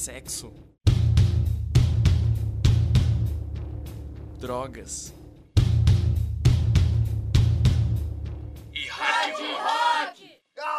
Sexo, drogas e hard rock.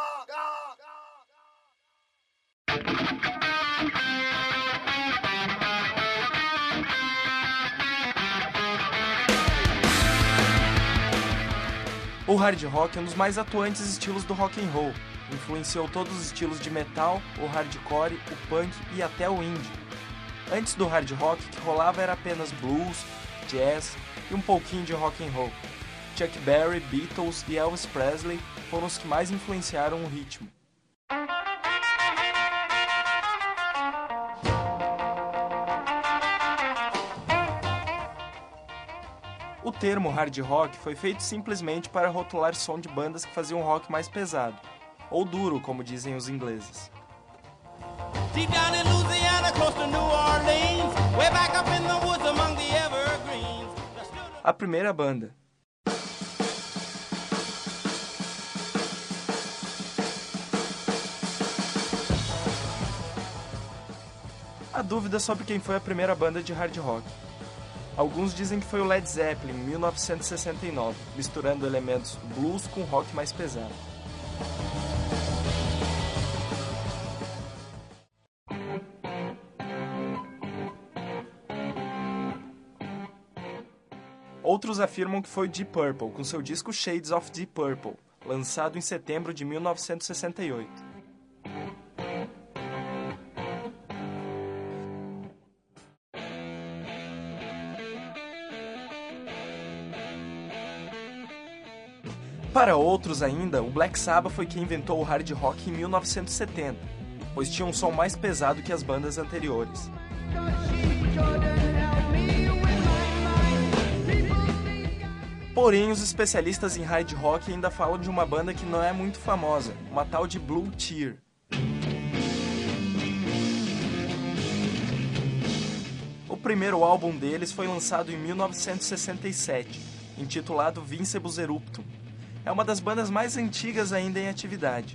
O hard rock é um dos mais atuantes estilos do rock and roll. Influenciou todos os estilos de metal, o hardcore, o punk e até o indie. Antes do hard rock, o que rolava era apenas blues, jazz e um pouquinho de rock and roll. Chuck Berry, Beatles e Elvis Presley foram os que mais influenciaram o ritmo. O termo hard rock foi feito simplesmente para rotular som de bandas que faziam rock mais pesado, ou duro, como dizem os ingleses. A primeira banda. Há dúvida sobre quem foi a primeira banda de hard rock. Alguns dizem que foi o Led Zeppelin, em 1969, misturando elementos blues com rock mais pesado. Outros afirmam que foi Deep Purple, com seu disco Shades of Deep Purple, lançado em setembro de 1968. Para outros ainda, o Black Sabbath foi quem inventou o hard rock em 1970, pois tinha um som mais pesado que as bandas anteriores. Porém, os especialistas em hard rock ainda falam de uma banda que não é muito famosa, uma tal de Blue Tear. O primeiro álbum deles foi lançado em 1967, intitulado Vincibles Eruptum. É uma das bandas mais antigas ainda em atividade.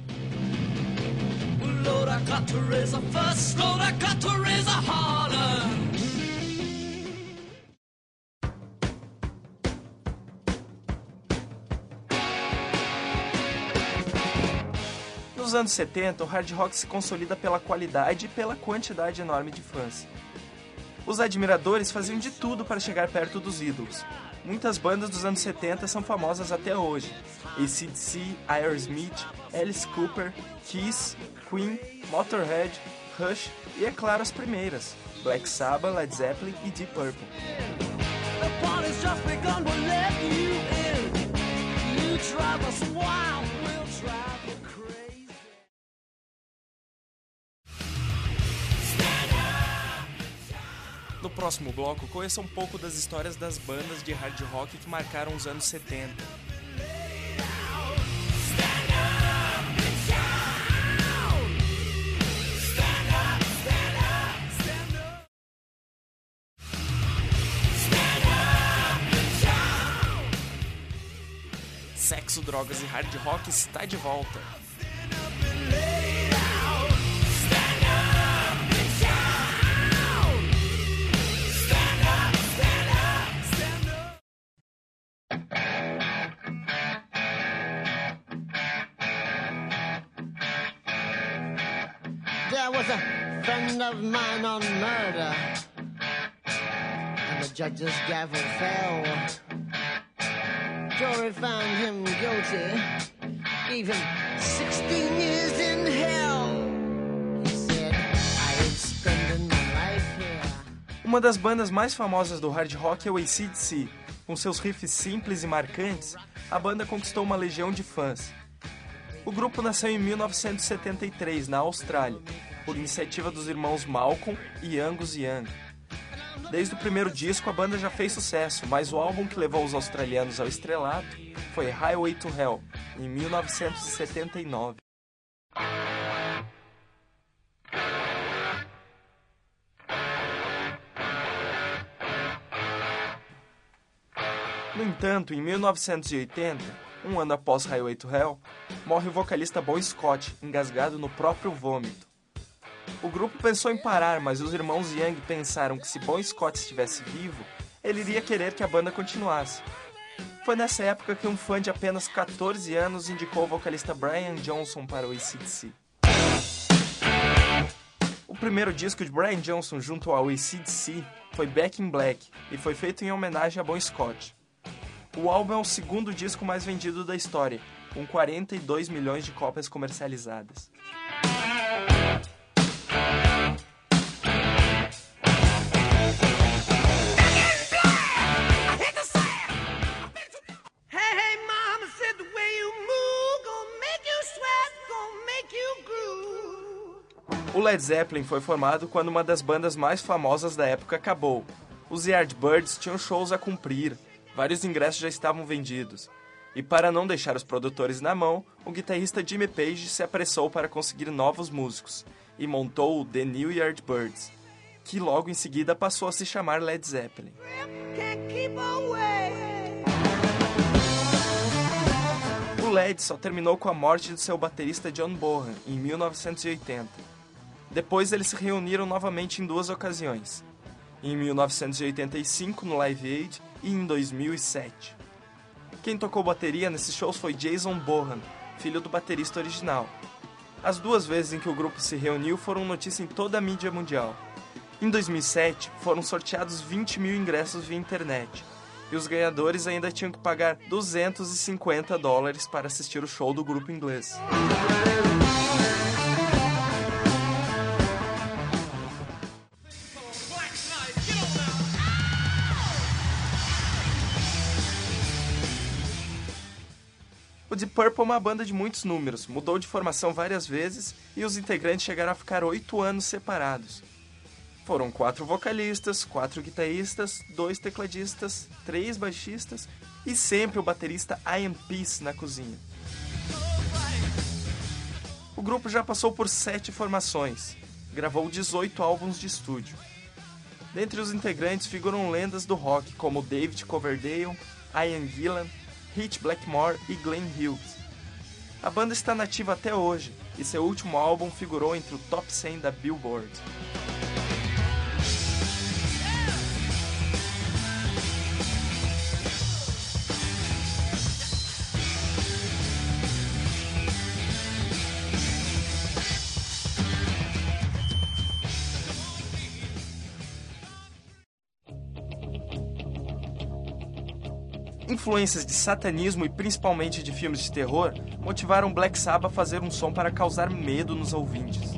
Nos anos 70, o hard rock se consolida pela qualidade e pela quantidade enorme de fãs. Os admiradores faziam de tudo para chegar perto dos ídolos. Muitas bandas dos anos 70 são famosas até hoje. AC/DC, Aerosmith, Alice Cooper, Kiss, Queen, Motorhead, Rush e, é claro, as primeiras, Black Sabbath, Led Zeppelin e Deep Purple. No próximo bloco, conheça um pouco das histórias das bandas de hard rock que marcaram os anos 70. Sexo, drogas e hard rock está de volta. There was a friend of mine on murder, and the judge's gavel fell. Jury found him guilty, gave him 16 years in hell. He said, I ain't spending my life here. Uma das bandas mais famosas do hard rock é o AC/DC. Com seus riffs simples e marcantes, a banda conquistou uma legião de fãs. O grupo nasceu em 1973, na Austrália, por iniciativa dos irmãos Malcolm e Angus Young. Desde o primeiro disco, a banda já fez sucesso, mas o álbum que levou os australianos ao estrelato foi Highway to Hell, em 1979. No entanto, em 1980, um ano após Highway to Hell, morre o vocalista Bon Scott, engasgado no próprio vômito. O grupo pensou em parar, mas os irmãos Young pensaram que se Bon Scott estivesse vivo, ele iria querer que a banda continuasse. Foi nessa época que um fã de apenas 14 anos indicou o vocalista Brian Johnson para o AC/DC. O primeiro disco de Brian Johnson junto ao AC/DC foi Back in Black e foi feito em homenagem a Bon Scott. O álbum é o segundo disco mais vendido da história, com 42 milhões de cópias comercializadas. O Led Zeppelin foi formado quando uma das bandas mais famosas da época acabou. Os Yardbirds tinham shows a cumprir, vários ingressos já estavam vendidos. E para não deixar os produtores na mão, o guitarrista Jimmy Page se apressou para conseguir novos músicos e montou o The New Yardbirds, que logo em seguida passou a se chamar Led Zeppelin. O Led só terminou com a morte de seu baterista John Bonham em 1980. Depois eles se reuniram novamente em duas ocasiões, em 1985 no Live Aid e em 2007. Quem tocou bateria nesses shows foi Jason Bonham, filho do baterista original. As duas vezes em que o grupo se reuniu foram notícia em toda a mídia mundial. Em 2007, foram sorteados 20 mil ingressos via internet, e os ganhadores ainda tinham que pagar $250 para assistir o show do grupo inglês. O Deep Purple é uma banda de muitos números, mudou de formação várias vezes e os integrantes chegaram a ficar 8 anos separados. Foram 4 vocalistas, 4 guitarristas, 2 tecladistas, 3 baixistas e sempre o baterista Ian Peace na cozinha. O grupo já passou por 7 formações, gravou 18 álbuns de estúdio. Dentre os integrantes figuram lendas do rock como David Coverdale, Ian Gillan, Rich Blackmore e Glenn Hughes. A banda está nativa até hoje e seu último álbum figurou entre o top 100 da Billboard. Influências de satanismo e principalmente de filmes de terror motivaram Black Sabbath a fazer um som para causar medo nos ouvintes.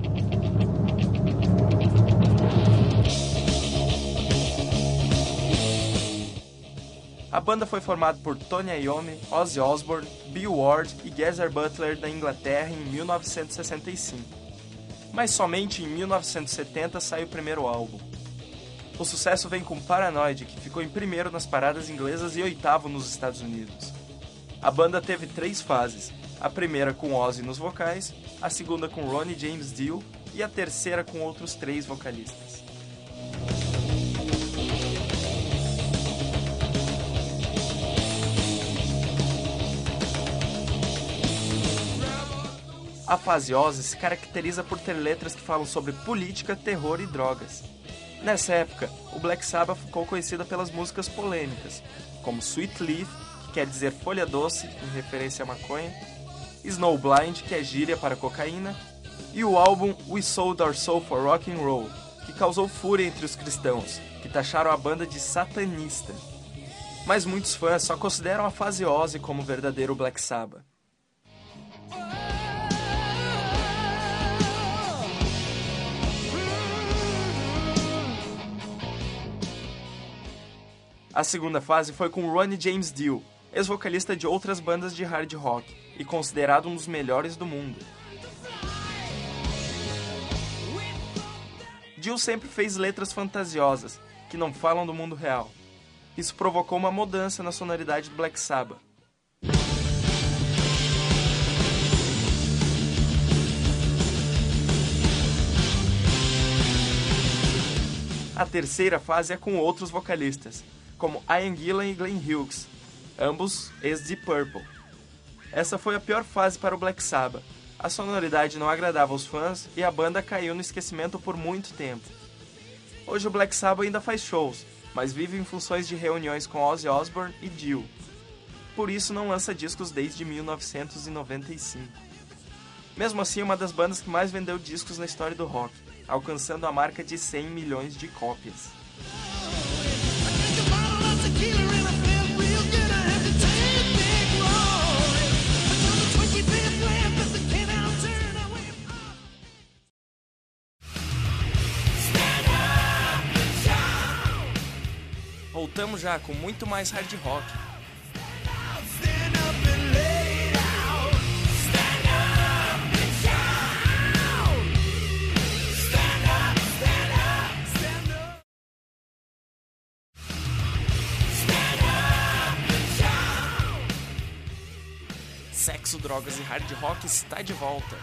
A banda foi formada por Tony Iommi, Ozzy Osbourne, Bill Ward e Geezer Butler da Inglaterra em 1965. Mas somente em 1970 sai o primeiro álbum. O sucesso vem com Paranoid, que ficou em primeiro nas paradas inglesas e oitavo nos Estados Unidos. A banda teve 3 fases, a primeira com Ozzy nos vocais, a segunda com Ronnie James Dio e a terceira com outros 3 vocalistas. A fase Ozzy se caracteriza por ter letras que falam sobre política, terror e drogas. Nessa época, o Black Sabbath ficou conhecida pelas músicas polêmicas, como Sweet Leaf, que quer dizer folha doce, em referência à maconha, Snowblind, que é gíria para cocaína, e o álbum We Sold Our Soul for Rock and Roll, que causou fúria entre os cristãos, que taxaram a banda de satanista. Mas muitos fãs só consideram a fase Ozzy como o verdadeiro Black Sabbath. A segunda fase foi com Ronnie James Dio, ex-vocalista de outras bandas de hard rock e considerado um dos melhores do mundo. Dio sempre fez letras fantasiosas, que não falam do mundo real. Isso provocou uma mudança na sonoridade do Black Sabbath. A terceira fase é com outros vocalistas, como Ian Gillan e Glenn Hughes, ambos ex-Deep Purple. Essa foi a pior fase para o Black Sabbath. A sonoridade não agradava aos fãs e a banda caiu no esquecimento por muito tempo. Hoje o Black Sabbath ainda faz shows, mas vive em funções de reuniões com Ozzy Osbourne e Dio. Por isso não lança discos desde 1995. Mesmo assim, é uma das bandas que mais vendeu discos na história do rock, alcançando a marca de 100 milhões de cópias. Voltamos já com muito mais hard rock. Sexo, drogas e hard rock está de volta.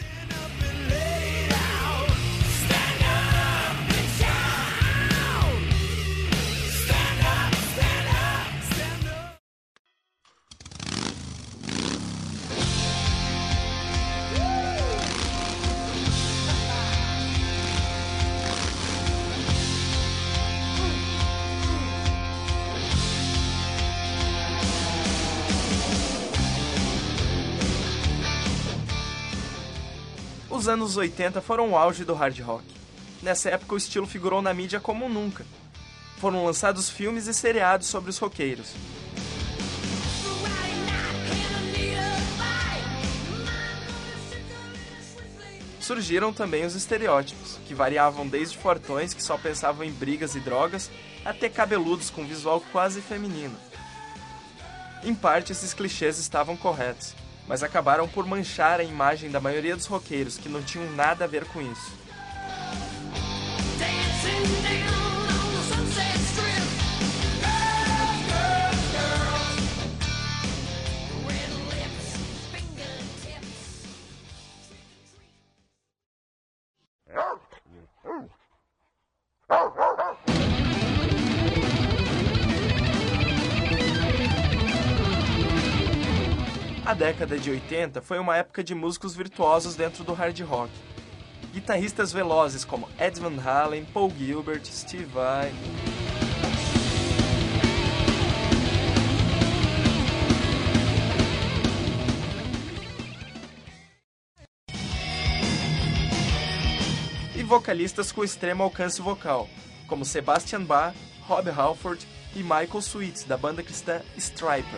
Os anos 80 foram o auge do hard rock. Nessa época o estilo figurou na mídia como nunca. Foram lançados filmes e seriados sobre os roqueiros. Surgiram também os estereótipos, que variavam desde fortões que só pensavam em brigas e drogas, até cabeludos com visual quase feminino. Em parte esses clichês estavam corretos, mas acabaram por manchar a imagem da maioria dos roqueiros, que não tinham nada a ver com isso. A década de 80 foi uma época de músicos virtuosos dentro do hard rock. Guitarristas velozes como Ed Van Halen, Paul Gilbert, Steve Vai. E vocalistas com extremo alcance vocal, como Sebastian Bach, Rob Halford e Michael Sweet, da banda cristã Stryper.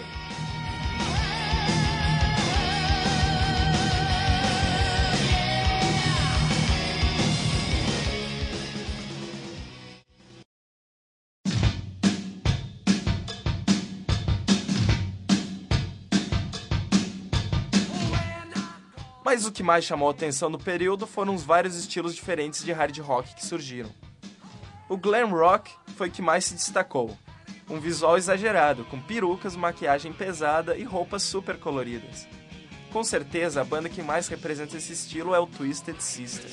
Mas o que mais chamou a atenção no período foram os vários estilos diferentes de hard rock que surgiram. O glam rock foi o que mais se destacou. Um visual exagerado, com perucas, maquiagem pesada e roupas super coloridas. Com certeza, a banda que mais representa esse estilo é o Twisted Sister.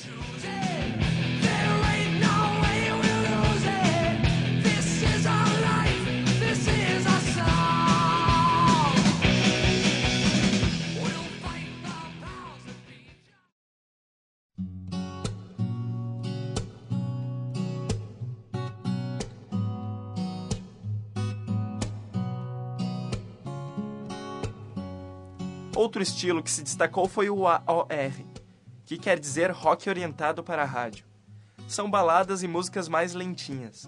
Outro estilo que se destacou foi o AOR, que quer dizer rock orientado para a rádio. São baladas e músicas mais lentinhas.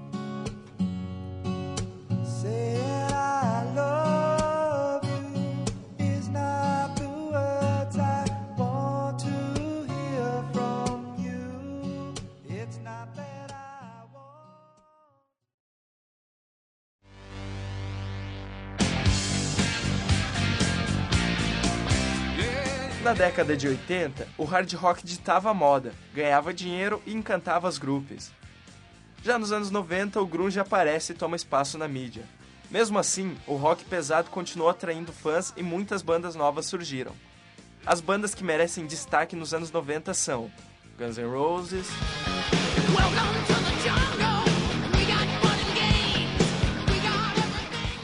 Na década de 80, o hard rock ditava a moda, ganhava dinheiro e encantava as groupies. Já nos anos 90, o grunge aparece e toma espaço na mídia. Mesmo assim, o rock pesado continuou atraindo fãs e muitas bandas novas surgiram. As bandas que merecem destaque nos anos 90 são Guns N' Roses,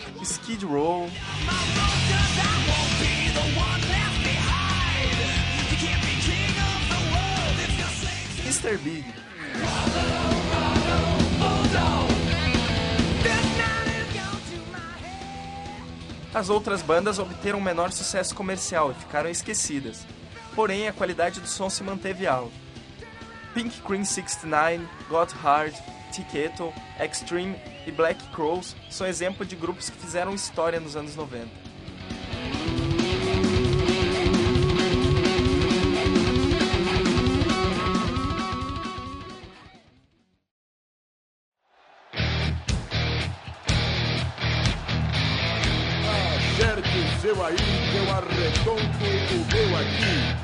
Skid Row, Mr. Big. As outras bandas obteram menor sucesso comercial e ficaram esquecidas, porém a qualidade do som se manteve alta. Pink Cream 69, Got Hard, Tiketo, Extreme e Black Crowes são exemplos de grupos que fizeram história nos anos 90. Acerte o seu aí, que eu arredondo o meu aqui.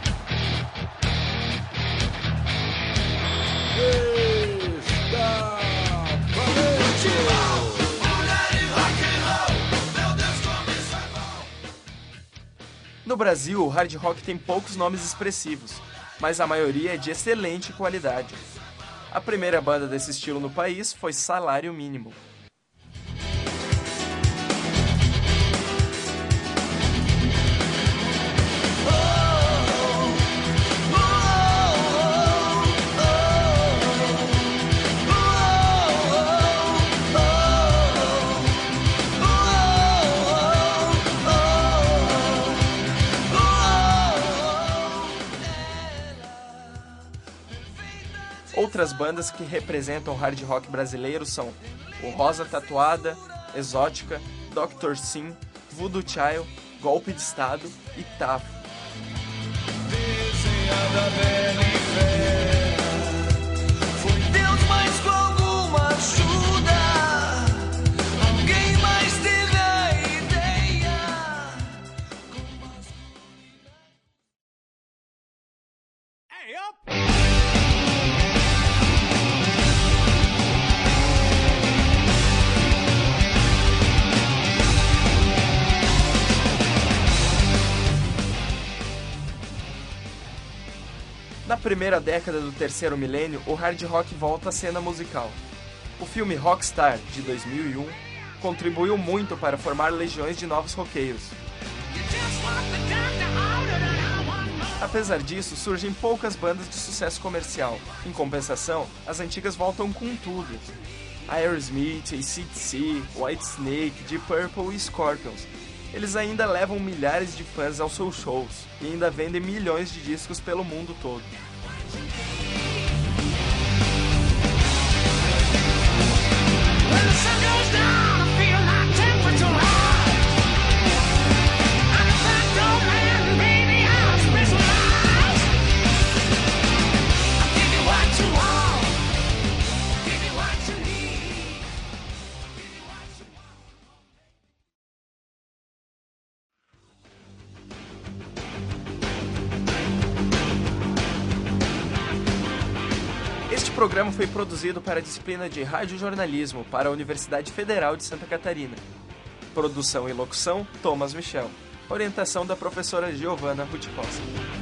Está valente! No Brasil, o hard rock tem poucos nomes expressivos, mas a maioria é de excelente qualidade. A primeira banda desse estilo no país foi Salário Mínimo. Outras bandas que representam o hard rock brasileiro são o Rosa Tatuada, Exótica, Dr. Sim, Voodoo Child, Golpe de Estado e Tafo. Foi Deus, mas com alguma ajuda, alguém mais teve a ideia. Hey, up! Na primeira década do terceiro milênio, o hard rock volta à cena musical. O filme Rockstar, de 2001, contribuiu muito para formar legiões de novos roqueiros. Apesar disso, surgem poucas bandas de sucesso comercial. Em compensação, as antigas voltam com tudo. Aerosmith, AC/DC, Whitesnake, Deep Purple e Scorpions. Eles ainda levam milhares de fãs aos seus shows e ainda vendem milhões de discos pelo mundo todo. Este programa foi produzido para a disciplina de Radiojornalismo para a Universidade Federal de Santa Catarina. Produção e locução, Thomas Michel. Orientação da professora Giovanna Rutkowski.